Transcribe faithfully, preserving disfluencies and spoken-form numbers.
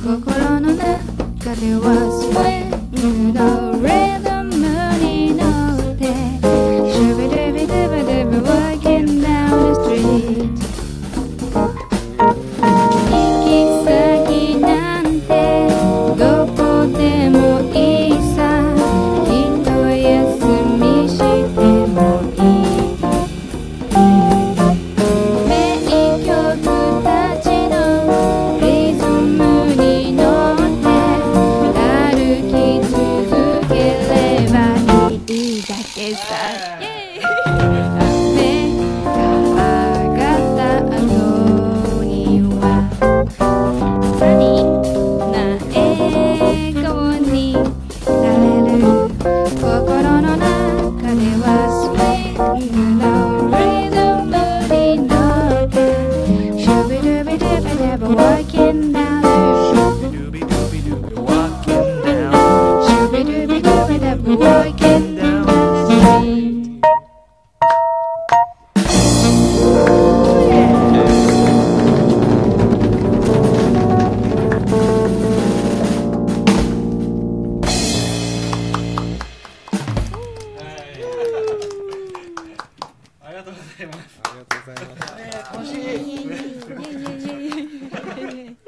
心の中ではスウェーのリズムに乗ってシュビドゥビドゥビドゥビ walking down the street 行き先なんてどこでもいいさ一休みしてもいい名曲たちのリズムに乗って歩き続ければいいだけさ雨が上がった後にはサニーな笑顔になれる心の中ではスウィングのリズムに乗ってシュビドゥビドゥビドゥビ walking down the streetシュビドゥビドゥビドゥビ walking down the street ありがとうございます。 ありがとうございます。 楽しい。